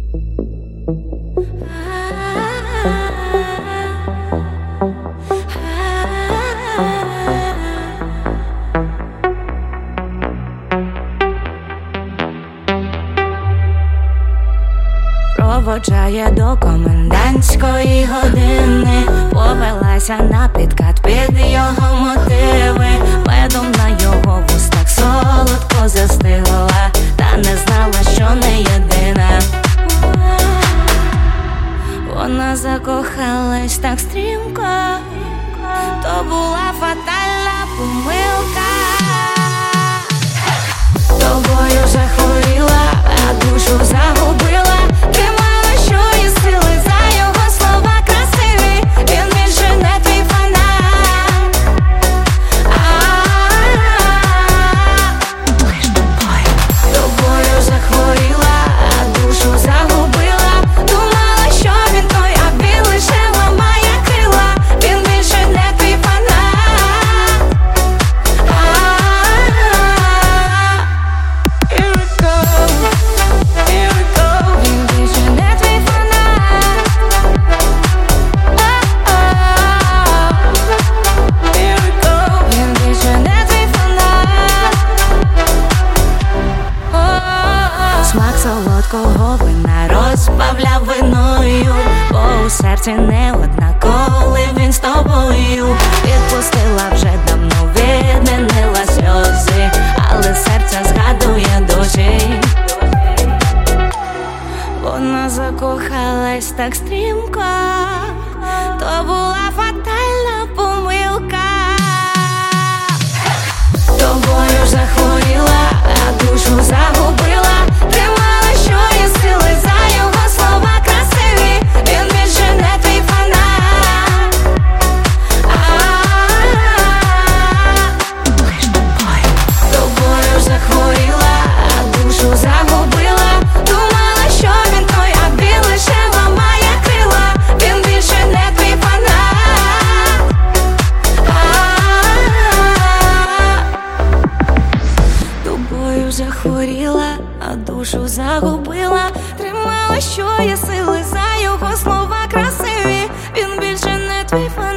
Проводжає до комендантської години, повелася на підкат під його мотиви. Медом на його вустах солодко застигла, та не знала, що не єдина. Вона закохалась так стрімко, то була фатальна помилка. Тобою захворіла, а душу загубила. Тримала, що є сили за його слова красиві. Він більше не твій фанат. Тобою захворіла, а душу загубила. Думала, що він той, а він лише ламає крила. Він більше не твій фанат. Here we go, here we go. Він більше не твій фанат. Here we go. Він більше не твій фанат. Смак солодкого вина розбавляв виною, бо у серці не однаковий він з тобою. Відпустила вже давно, відмінила сльози, але серце згадує досі. Вона закохалась так стрімко, то була фатальна помилка. Тобою захворіла, а душу загубила. Тримала, що є сили за його слова красиві. Він більше не твій фанат. Тобою захворіла, а душу загубила. Думала, що він той, а він лише ламає крила. Він більше не твій фанат. Тобою захворіла, а душу загубила. Тримала, що є сили за його слова красиві. Він більше не твій фанат.